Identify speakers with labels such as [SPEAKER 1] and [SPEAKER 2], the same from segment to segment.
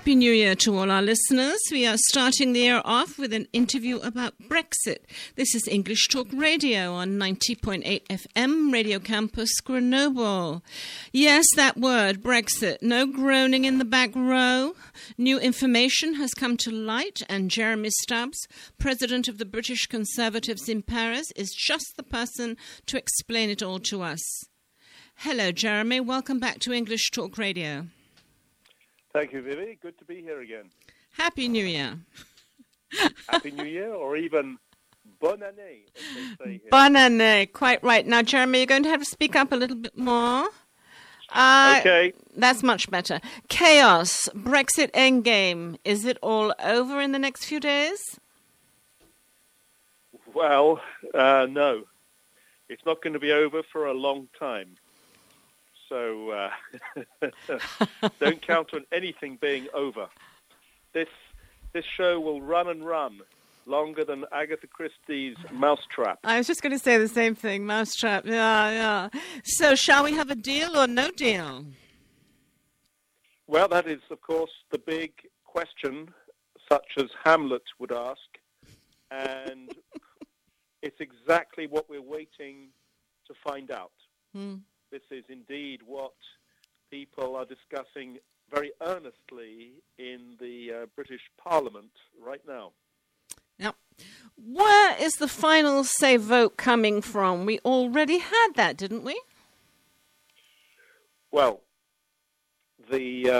[SPEAKER 1] Happy New Year to all our listeners. We are starting the year off with an interview about Brexit. This is English Talk Radio on 90.8 FM, Radio Campus Grenoble. Yes, that word, Brexit. No groaning in the back row. New information has come to light, and Jeremy Stubbs, president of the British Conservatives in Paris, is just the person to explain it all to us. Hello, Jeremy. Welcome back to English Talk Radio.
[SPEAKER 2] Thank you, Vivi. Good to be here again.
[SPEAKER 1] Happy New Year.
[SPEAKER 2] Happy New Year, or even Bonne Année, as they say here.
[SPEAKER 1] Bonne Année, quite right. Now, Jeremy, you're going to have to speak up a little bit more.
[SPEAKER 2] Okay.
[SPEAKER 1] That's much better. Chaos, Brexit endgame. Is it all over in the next few days?
[SPEAKER 2] Well, no. It's not going to be over for a long time. So don't count on anything being over. This show will run and run longer than Agatha Christie's Mousetrap.
[SPEAKER 1] I was just going to say the same thing, Mousetrap. Yeah. So shall we have a deal or no deal?
[SPEAKER 2] Well, that is, of course, the big question, such as Hamlet would ask. And it's exactly what we're waiting to find out. This is indeed what people are discussing very earnestly in the British Parliament right now.
[SPEAKER 1] Now, where is the final say vote coming from? We already had that, didn't we?
[SPEAKER 2] Well, there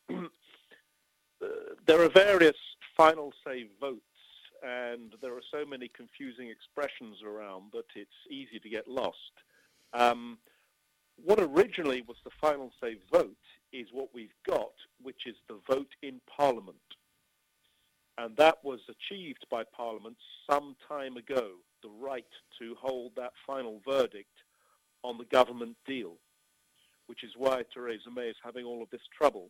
[SPEAKER 2] are various final say votes, and there are so many confusing expressions around that it's easy to get lost. What originally was the final say vote is what we've got, which is the vote in Parliament. And that was achieved by Parliament some time ago, the right to hold that final verdict on the government deal, which is why Theresa May is having all of this trouble.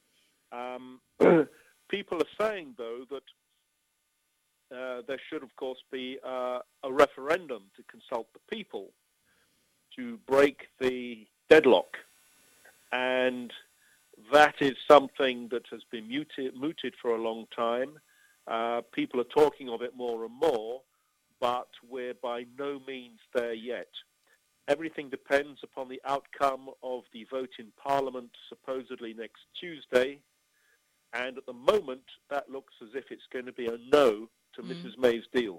[SPEAKER 2] People are saying, though, that there should, of course, be a referendum to consult the people to break the deadlock. And that is something that has been mooted for a long time. People are talking of it more and more, but we're by no means there yet. Everything depends upon the outcome of the vote in Parliament, supposedly next Tuesday. And at the moment, that looks as if it's going to be a no to Mrs. May's deal.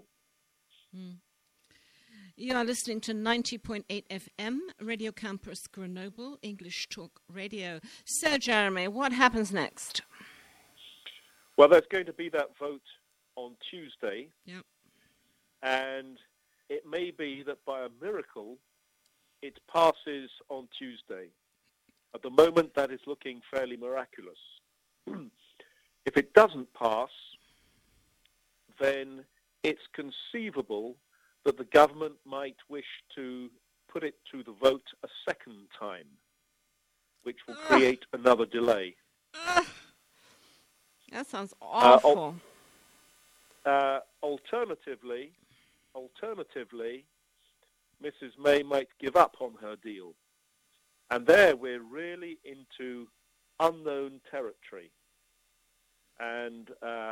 [SPEAKER 1] You are listening to 90.8 FM, Radio Campus Grenoble, English Talk Radio. So, Jeremy, what happens next?
[SPEAKER 2] Well, there's going to be that vote on Tuesday.
[SPEAKER 1] Yep.
[SPEAKER 2] And it may be that by a miracle, it passes on Tuesday. At the moment, that is looking fairly miraculous. If it doesn't pass, then it's conceivable that the government might wish to put it to the vote a second time, which will create another delay.
[SPEAKER 1] That sounds awful.
[SPEAKER 2] Alternatively, Mrs. May might give up on her deal. And there we're really into unknown territory. And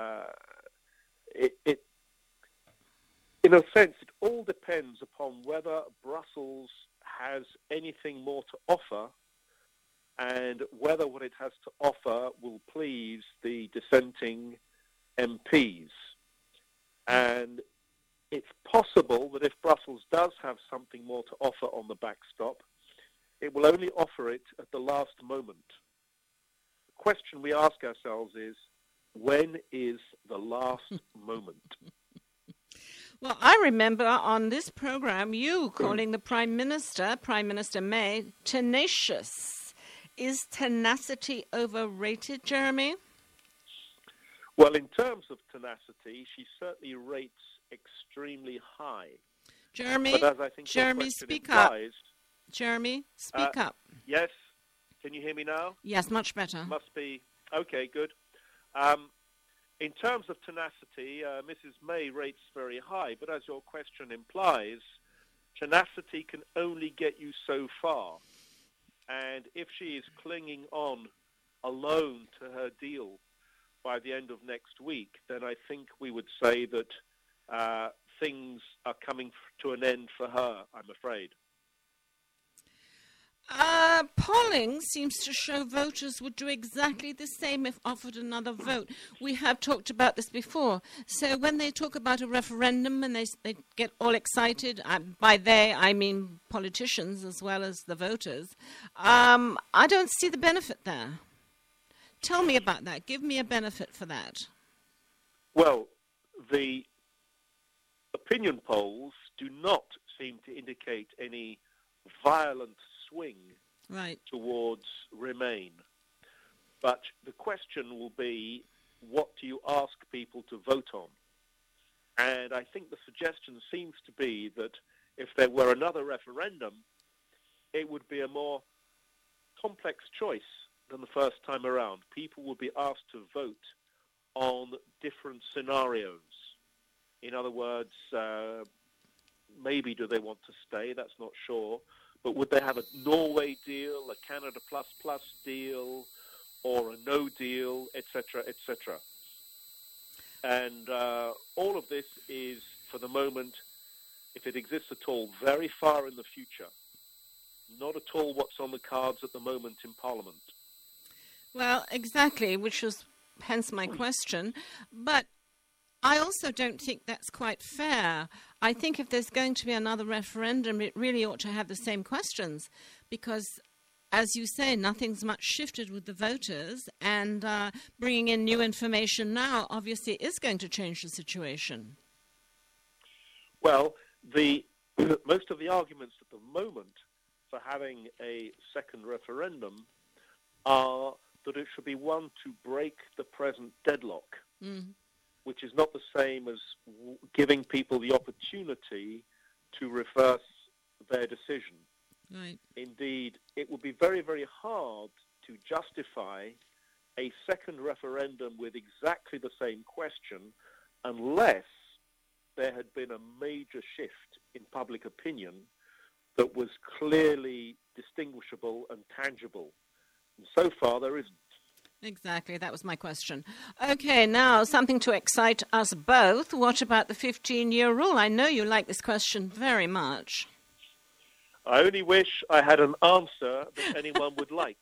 [SPEAKER 2] in a sense, it all depends upon whether Brussels has anything more to offer and whether what it has to offer will please the dissenting MPs. And it's possible that if Brussels does have something more to offer on the backstop, it will only offer it at the last moment. The question we ask ourselves is, when is the last moment?
[SPEAKER 1] Well, I remember on this program you calling the Prime Minister May, tenacious. Is tenacity overrated, Jeremy?
[SPEAKER 2] Well, in terms of tenacity, she certainly rates extremely high.
[SPEAKER 1] Jeremy,
[SPEAKER 2] but as I think
[SPEAKER 1] speak
[SPEAKER 2] implies,
[SPEAKER 1] up. Jeremy, speak up.
[SPEAKER 2] Yes. Can you hear me now?
[SPEAKER 1] Yes, much better.
[SPEAKER 2] Must be. Okay, good. In terms of tenacity, Mrs. May rates very high, but as your question implies, tenacity can only get you so far. And if she is clinging on alone to her deal by the end of next week, then I think we would say that things are coming to an end for her, I'm afraid.
[SPEAKER 1] Polling seems to show voters would do exactly the same if offered another vote. We have talked about this before. So when they talk about a referendum and they get all excited, by they I mean politicians as well as the voters, I don't see the benefit there. Tell me about that. Give me a benefit for that.
[SPEAKER 2] Well, the opinion polls do not seem to indicate any violent swing towards Remain. But the question will be, what do you ask people to vote on? And I think the suggestion seems to be that if there were another referendum, it would be a more complex choice than the first time around. People would be asked to vote on different scenarios. In other words, maybe do they want to stay? That's not sure. But would they have a Norway deal, a Canada Plus deal, or a no deal, etc., etc.? And all of this is, for the moment, if it exists at all, very far in the future. Not at all what's on the cards at the moment in Parliament.
[SPEAKER 1] Well, exactly, which was hence my question. But I also don't think that's quite fair. I think if there's going to be another referendum, it really ought to have the same questions because, as you say, nothing's much shifted with the voters, and bringing in new information now obviously is going to change the situation.
[SPEAKER 2] Well, most of the arguments at the moment for having a second referendum are that it should be one to break the present deadlock. Which is not the same as giving people the opportunity to reverse their decision.
[SPEAKER 1] Right.
[SPEAKER 2] Indeed, it would be very, very hard to justify a second referendum with exactly the same question unless there had been a major shift in public opinion that was clearly distinguishable and tangible. And so far, there isn't.
[SPEAKER 1] Exactly, that was my question. Okay, now something to excite us both. What about the 15-year rule? I know you like this question very much.
[SPEAKER 2] I only wish I had an answer that anyone would like.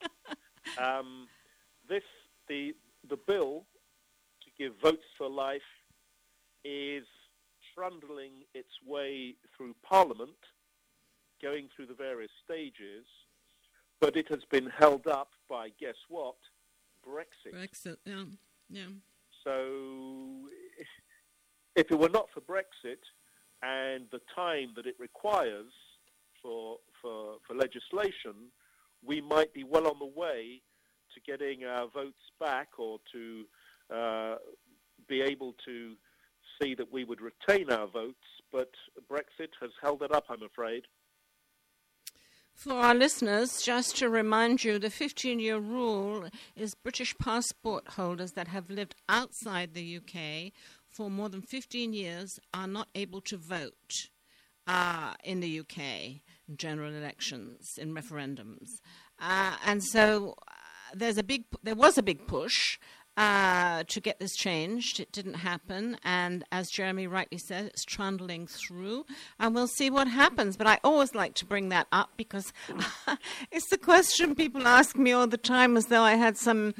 [SPEAKER 2] The bill to give votes for life is trundling its way through Parliament, going through the various stages, but it has been held up by, guess what? Brexit,
[SPEAKER 1] yeah.
[SPEAKER 2] So if it were not for Brexit and the time that it requires for legislation, we might be well on the way to getting our votes back or to be able to see that we would retain our votes. But Brexit has held it up, I'm afraid.
[SPEAKER 1] For our listeners, just to remind you, the 15-year rule is British passport holders that have lived outside the UK for more than 15 years are not able to vote in the UK in general elections, in referendums. And so there was a big push to get this changed. It didn't happen, and as Jeremy rightly said, it's trundling through, and we'll see what happens. But I always like to bring that up because it's the question people ask me all the time, as though I had some,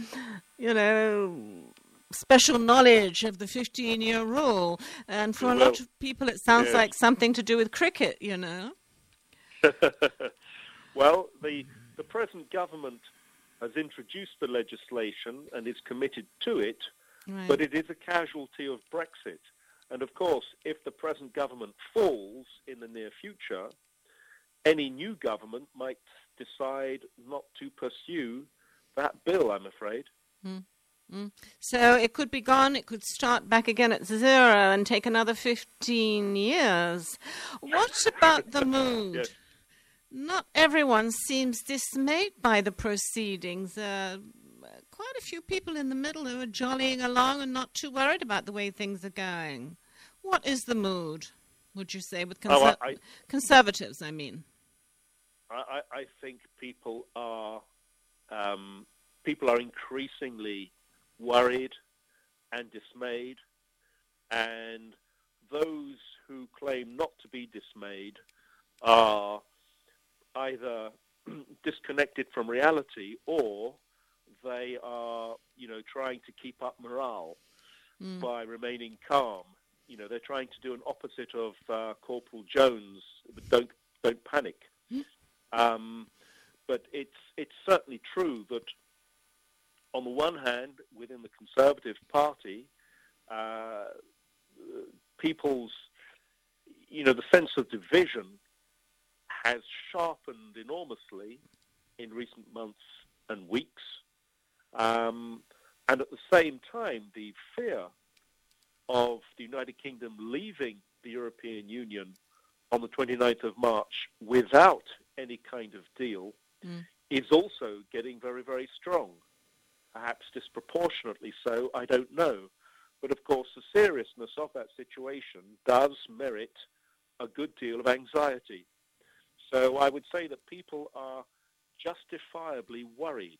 [SPEAKER 1] special knowledge of the 15-year rule. And for a lot of people, it sounds like something to do with cricket,
[SPEAKER 2] Well, the present government has introduced the legislation and is committed to it, right. But it is a casualty of Brexit. And of course, if the present government falls in the near future, any new government might decide not to pursue that bill, I'm afraid.
[SPEAKER 1] So it could be gone, it could start back again at zero and take another 15 years. What about the mood?
[SPEAKER 2] Yes.
[SPEAKER 1] Not everyone seems dismayed by the proceedings. Quite a few people in the middle who are jollying along and not too worried about the way things are going. What is the mood, would you say, with conservatives, I mean?
[SPEAKER 2] I think people are increasingly worried. and dismayed, and those who claim not to be dismayed are either disconnected from reality, or they are, trying to keep up morale by remaining calm. They're trying to do an opposite of Corporal Jones, don't panic. But it's certainly true that on the one hand, within the Conservative Party, people's, the sense of division has sharpened enormously in recent months and weeks. And at the same time, the fear of the United Kingdom leaving the European Union on the 29th of March without any kind of deal is also getting very, very strong. Perhaps disproportionately so, I don't know. But of course, the seriousness of that situation does merit a good deal of anxiety. So I would say that people are justifiably worried,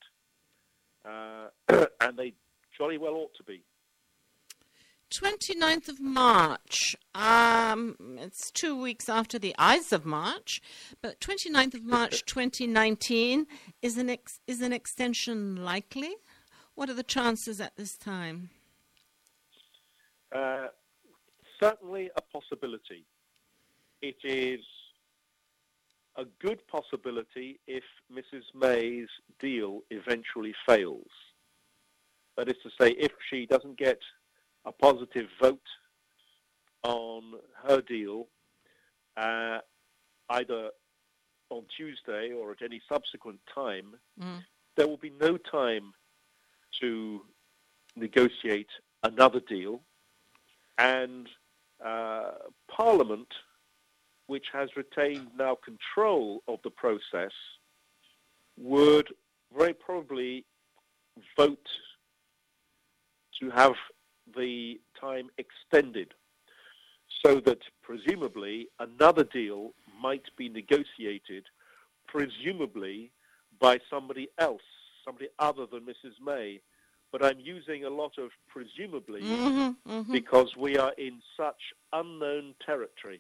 [SPEAKER 2] and they jolly well ought to be.
[SPEAKER 1] 29th of March, it's 2 weeks after the Ides of March, but 29th of March 2019, is an extension likely? What are the chances at this time?
[SPEAKER 2] Certainly a possibility. It is a good possibility if Mrs. May's deal eventually fails. That is to say, if she doesn't get a positive vote on her deal, either on Tuesday or at any subsequent time, there will be no time to negotiate another deal. And Parliament, which has retained now control of the process, would very probably vote to have the time extended so that presumably another deal might be negotiated, presumably by somebody else, somebody other than Mrs. May. But I'm using a lot of presumably because we are in such unknown territory.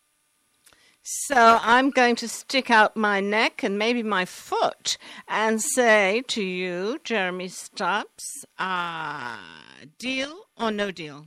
[SPEAKER 1] So I'm going to stick out my neck and maybe my foot and say to you, Jeremy Stubbs, deal or no deal?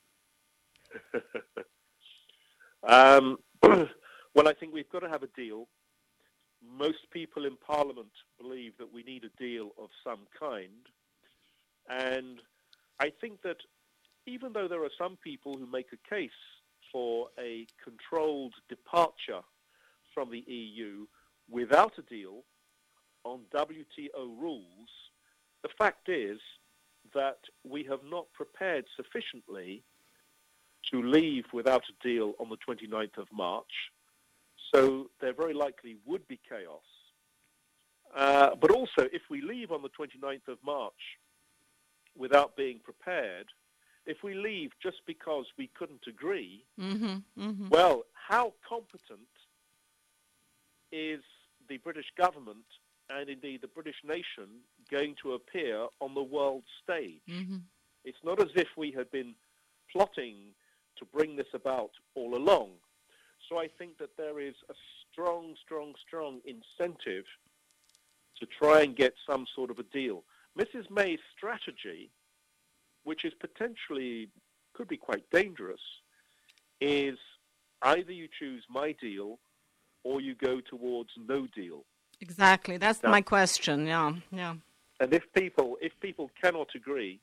[SPEAKER 2] Well, I think we've got to have a deal. Most people in Parliament believe that we need a deal of some kind. And I think that even though there are some people who make a case for a controlled departure from the EU without a deal on WTO rules, the fact is that we have not prepared sufficiently to leave without a deal on the 29th of March, so there very likely would be chaos. But also, if we leave on the 29th of March without being prepared, if we leave just because we couldn't agree, well, how competent is the British government and indeed the British nation going to appear on the world stage? It's not as if we had been plotting to bring this about all along. So I think that there is a strong, strong, strong incentive to try and get some sort of a deal. Mrs. May's strategy, which is potentially, could be quite dangerous, is either you choose my deal or you go towards no deal.
[SPEAKER 1] Exactly. That's my question. Yeah.
[SPEAKER 2] And if people cannot agree,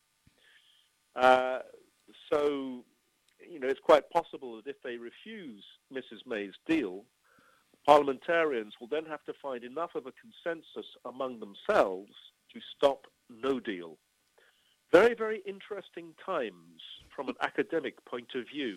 [SPEAKER 2] so, it's quite possible that if they refuse Mrs. May's deal, parliamentarians will then have to find enough of a consensus among themselves to stop no deal. Very, very interesting times from an academic point of view.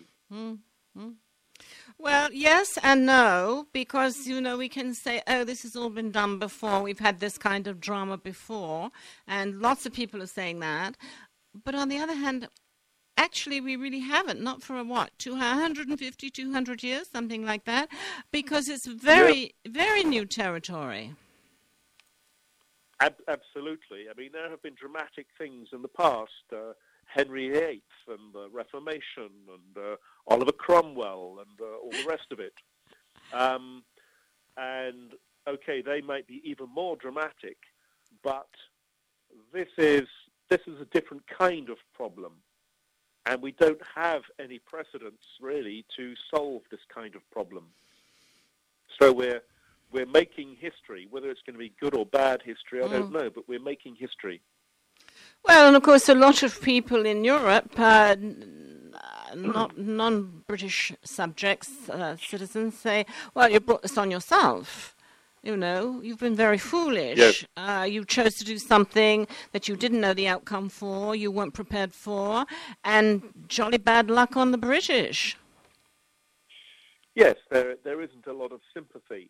[SPEAKER 1] Well, yes and no, because, we can say, this has all been done before. We've had this kind of drama before, and lots of people are saying that. But on the other hand, actually, we really haven't, not for 250, 200 years, something like that, because it's very, very new territory. Absolutely.
[SPEAKER 2] I mean, there have been dramatic things in the past. Henry VIII and the Reformation and Oliver Cromwell and all the rest of it. And, okay, they might be even more dramatic, but this is a different kind of problem. And we don't have any precedents, really, to solve this kind of problem. So we're making history. Whether it's going to be good or bad history, I don't know, but we're making history.
[SPEAKER 1] Well, and of course, a lot of people in Europe, not non-British subjects, citizens, say, well, you brought this on yourself. You know, you've been very foolish.
[SPEAKER 2] Yes.
[SPEAKER 1] You chose to do something that you didn't know the outcome for, you weren't prepared for, and jolly bad luck on the British.
[SPEAKER 2] Yes, there isn't a lot of sympathy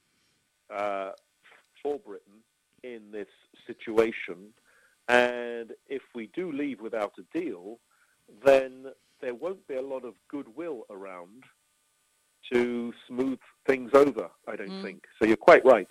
[SPEAKER 2] for Britain in this situation. And if we do leave without a deal, then there won't be a lot of goodwill around to smooth things over, I don't think. So you're quite right.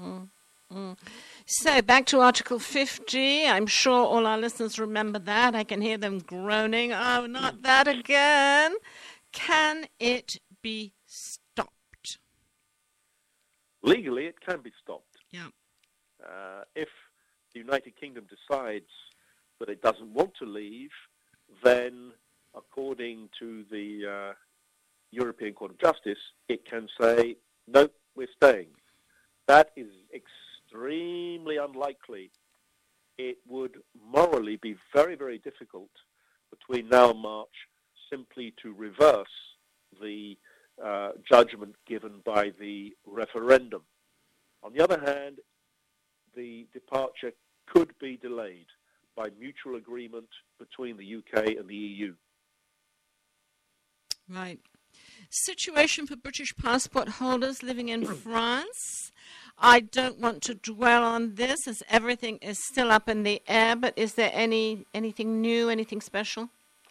[SPEAKER 1] So back to Article 50. I'm sure all our listeners remember that. I can hear them groaning. Oh, not that again. Can it be stopped?
[SPEAKER 2] Legally, it can be stopped.
[SPEAKER 1] Yeah.
[SPEAKER 2] If the United Kingdom decides that it doesn't want to leave, then according to the European Court of Justice, it can say, no, we're staying. That is extremely unlikely. It would morally be very, very difficult between now and March simply to reverse the judgment given by the referendum. On the other hand, the departure could be delayed by mutual agreement between the UK and the EU.
[SPEAKER 1] Right. Situation for British passport holders living in France. I don't want to dwell on this as everything is still up in the air, but is there anything new, anything special?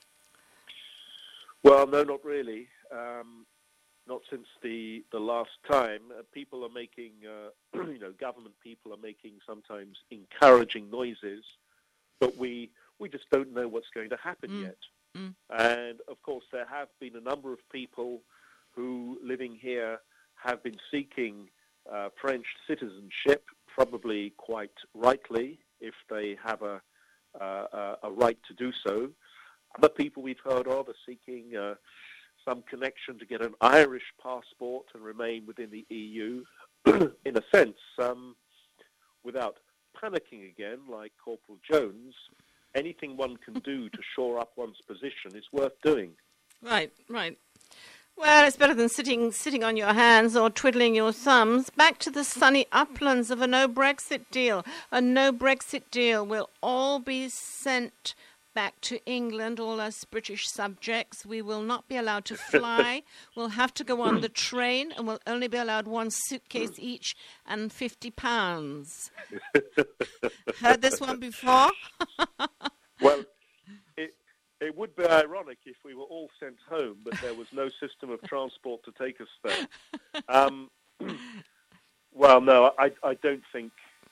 [SPEAKER 2] Well, no, not really. Not since the last time. People are making, government people are making sometimes encouraging noises, but we just don't know what's going to happen yet. And, of course, there have been a number of people who, living here, have been seeking French citizenship, probably quite rightly, if they have a right to do so. Other people we've heard of are seeking some connection to get an Irish passport and remain within the EU. In a sense, without panicking again, like Corporal Jones, anything one can do to shore up one's position is worth doing.
[SPEAKER 1] Right. Well, it's better than sitting on your hands or twiddling your thumbs. Back to the sunny uplands of a no-Brexit deal. A no-Brexit deal will all be sent back to England, all us British subjects. We will not be allowed to fly. We'll have to go on the train, and we'll only be allowed one suitcase each and £50. Heard this one before?
[SPEAKER 2] Well, it would be ironic if we were all sent home, but there was no system of transport to take us there. Well, no, I don't think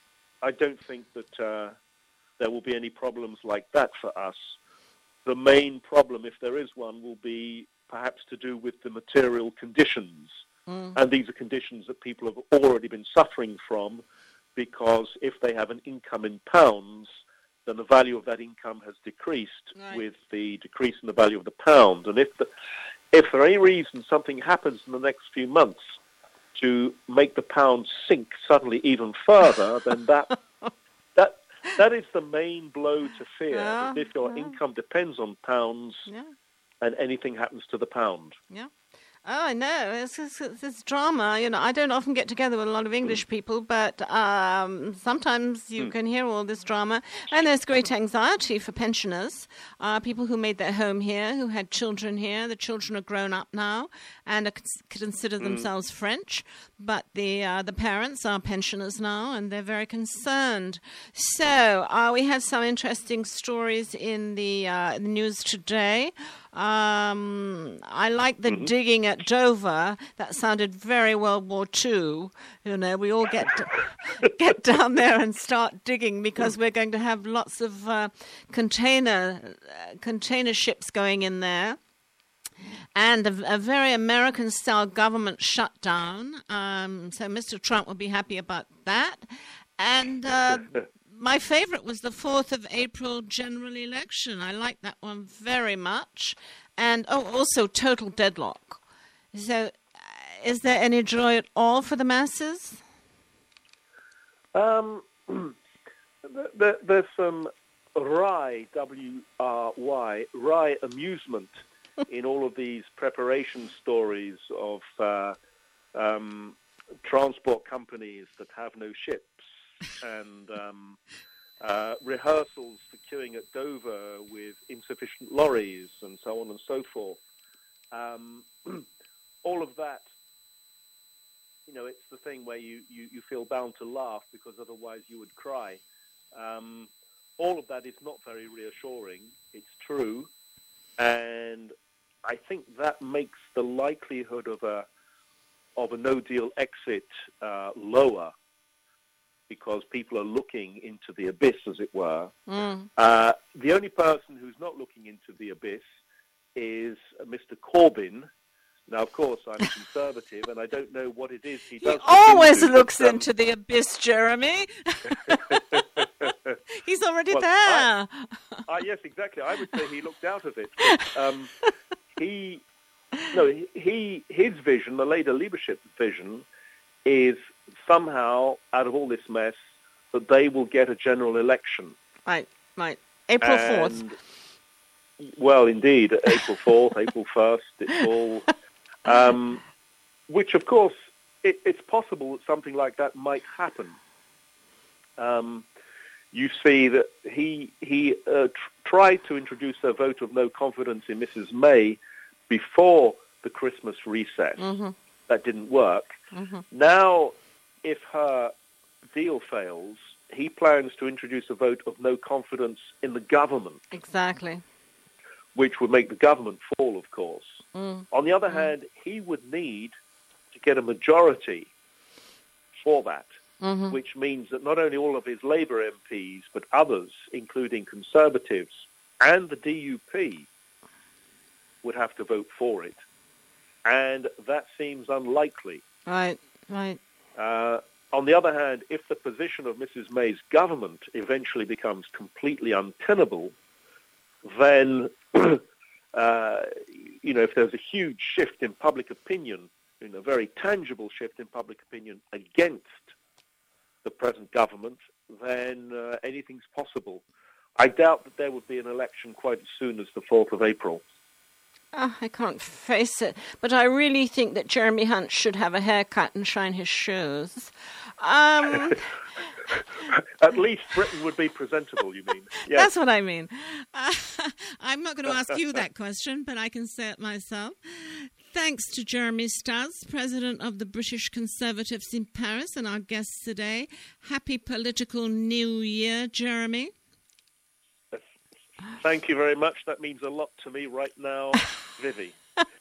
[SPEAKER 2] that there will be any problems like that for us. The main problem, if there is one, will be perhaps to do with the material conditions. And these are conditions that people have already been suffering from, because if they have an income in pounds, then the value of that income has decreased with the decrease in the value of the pound. And if for any reason something happens in the next few months to make the pound sink suddenly even further, then that is the main blow to fear. That if your income depends on pounds and anything happens to the pound.
[SPEAKER 1] Yeah. Oh, I know. It's drama. You know, I don't often get together with a lot of English people, but sometimes you can hear all this drama. And there's great anxiety for pensioners, people who made their home here, who had children here. The children are grown up now and consider themselves French, but the parents are pensioners now, and they're very concerned. So we had some interesting stories in the news today. I like the digging at Dover. That sounded very World War II. You know, we all get down there and start digging because we're going to have lots of container ships going in there. And a very American-style government shutdown. So Mr. Trump will be happy about that. And my favorite was the 4th of April general election. I like that one very much. And, also total deadlock. So is there any joy at all for the masses?
[SPEAKER 2] There's some wry, W-R-Y, wry amusement in all of these preparation stories of transport companies that have no ships and rehearsals for queuing at Dover with insufficient lorries and so on and so forth. All of that, you know, it's the thing where you feel bound to laugh because otherwise you would cry. All of that is not very reassuring. It's true. And I think that makes the likelihood of a no-deal exit lower because people are looking into the abyss, as it were. The only person who's not looking into the abyss is Mr. Corbyn. Now, of course, I'm a conservative, and I don't know what it is he does.
[SPEAKER 1] He always looks into the abyss, Jeremy. He's already there.
[SPEAKER 2] Yes, exactly. I would say he looked out of it. His vision, the Labour leadership vision, is somehow, out of all this mess, that they will get a general election.
[SPEAKER 1] Right. April 4th.
[SPEAKER 2] Well, indeed, April 4th, April 1st, it's all... which, of course, it's possible that something like that might happen. You see that he tried to introduce a vote of no confidence in Mrs. May before the Christmas recess. That didn't work. Now, if her deal fails, he plans to introduce a vote of no confidence in the government.
[SPEAKER 1] Exactly.
[SPEAKER 2] Which would make the government fall, of course. On the other hand, he would need to get a majority for that, which means that not only all of his Labour MPs, but others, including Conservatives and the DUP, would have to vote for it. And that seems unlikely.
[SPEAKER 1] Right.
[SPEAKER 2] On the other hand, if the position of Mrs. May's government eventually becomes completely untenable, then, if there's a huge shift in public opinion, a very tangible shift in public opinion against the present government, then anything's possible. I doubt that there would be an election quite as soon as the 4th of April.
[SPEAKER 1] I can't face it, but I really think that Jeremy Hunt should have a haircut and shine his shoes.
[SPEAKER 2] At least Britain would be presentable, you mean? Yes.
[SPEAKER 1] That's what I mean. I'm not going to ask you that question, but I can say it myself. Thanks to Jeremy Stutz, President of the British Conservatives in Paris, and our guest today. Happy political New Year, Jeremy.
[SPEAKER 2] Thank you very much. That means a lot to me right now, Vivi.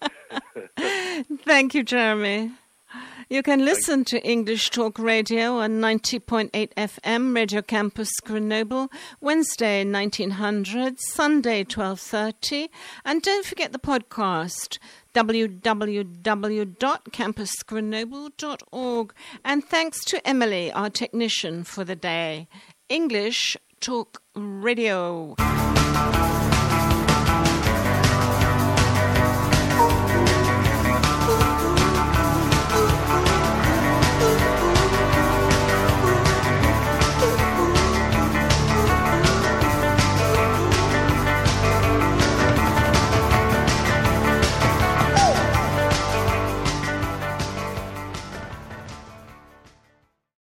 [SPEAKER 1] Thank you, Jeremy. You can listen to English Talk Radio on 90.8 FM, Radio Campus Grenoble, Wednesday 1900, Sunday 12:30, and don't forget the podcast, www.campusgrenoble.org. And thanks to Emily, our technician for the day. English Talk Radio.